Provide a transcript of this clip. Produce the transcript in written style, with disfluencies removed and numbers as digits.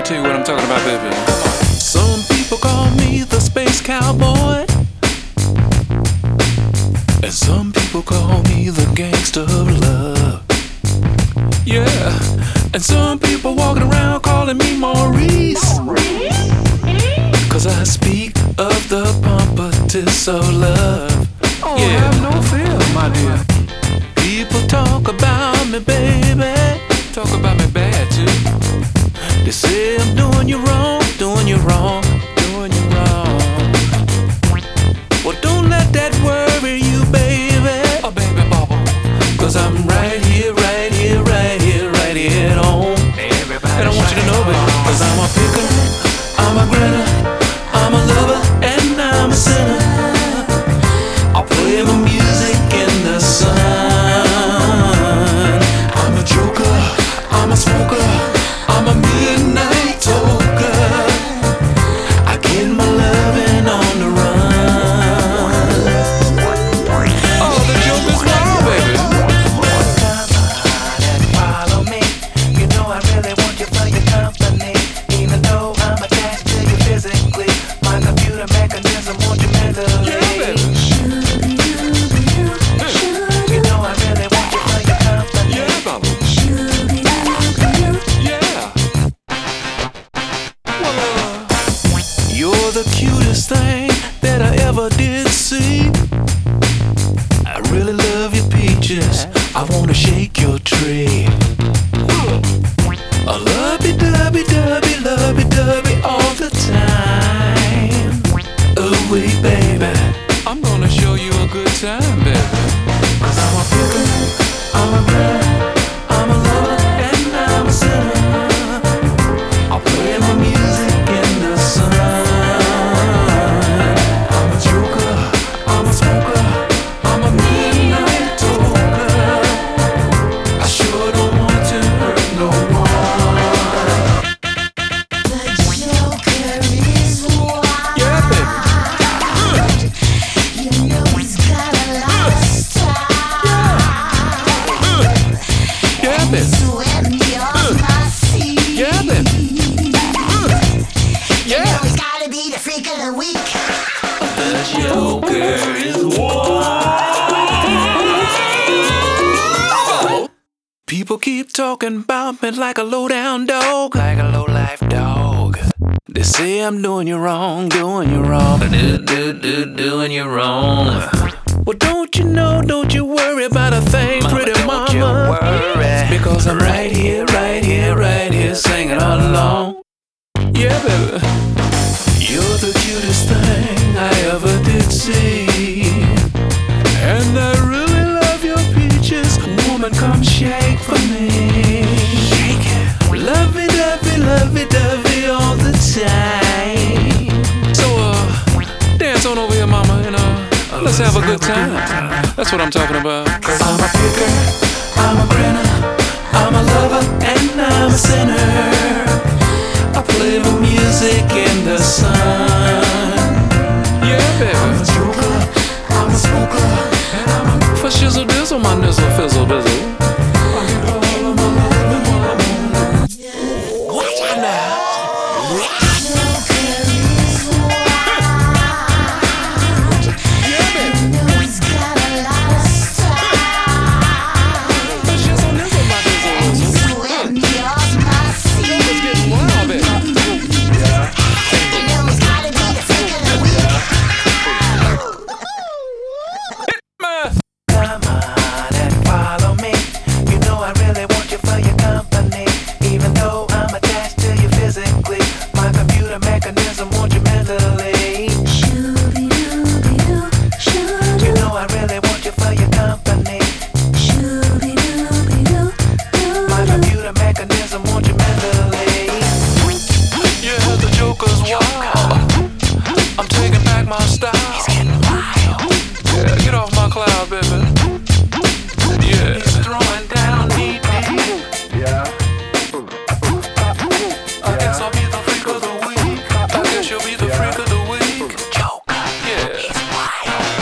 tell you what I'm talking about, baby. Some people call me the space cowboy, and some people call me the gangster of love. Yeah, and some people walking around calling me Maurice, 'cause I speak of the pompatus of love. Oh, yeah. Have no fear, my dear. People talk about me, baby. Talk about me bad too. They say I'm doing you wrong, doing you wrong, doing you wrong. Well, don't let that worry you, baby. Oh, baby bubble. 'Cause I'm right here, right here, right here, right here at home. And I want you to know, baby, 'cause I'm a picker, I'm a grinner, I'm a lover, and I'm a sinner. I'll play my music in the sun. I'm a joker, I'm a smoker, I'm a midnight toker. I get my loving on the run. Oh, the joker's wild, baby. Come on and follow me. You know I really want you for your company. Even though I'm attached to you physically, my computer mechanism wants you mentally. Yeah, baby. You know I really want you for your company. Yeah, Bubba. Yeah. Well, you're the cutest thing that I ever did see. I really love your peaches. I wanna shake your tree. A lovey-dovey all the time. Oh, wait, baby, I'm gonna show you a good time, baby. 'Cause I'm a picker, I'm a grinner, I'm a lover, and I'm a sinner. I'll play my music in the sun. I'm a joker, I'm a smoker, I'm a midnight toker. I sure don't want to hurt no one. Yeah, baby. Yeah, baby. Yeah, baby. Yeah. Gotta be the freak of the week. The Joker is wild. People keep talking about me like a low-down dog, like a low-life dog. They say I'm doing you wrong, doing you wrong, doing you wrong. Well, don't you know, don't you worry about a thing, pretty mama. Don't you worry. Because I'm right here, right here, right here, singing all along. Yeah, baby. You're the cutest thing I ever did see, and I really love your peaches. Woman, come shake for me. Shake it. Lovey-dovey all the time. So, dance on over here, mama, and let's have a good time. That's what I'm talking about. 'Cause I'm a picker, I'm a grinner, I'm a lover, and I'm a sinner. I play my music in the sun. Yeah, baby. I'm a joker, I'm a smoker, and I'm a for shizzle dizzle, my nizzle fizzle bizzle. I get all of my loving while I'm on the run. Watch out now. Yeah, baby. For shizzle nizzle, my nizzle wizzle. It's getting wild, baby. Man. Come on and follow me. You know I really want you for your company. Even though I'm attached to you physically, my computer mechanism wants you mentally. You know I really want you for your company. My computer mechanism wants you mentally. Yeah, the Joker's wild. I'm taking back my style. Yeah, get off my cloud, baby. Yeah. He's throwing down deep. I guess I'll be the freak of the week. I guess you'll be the freak of the week. Joker. Yeah.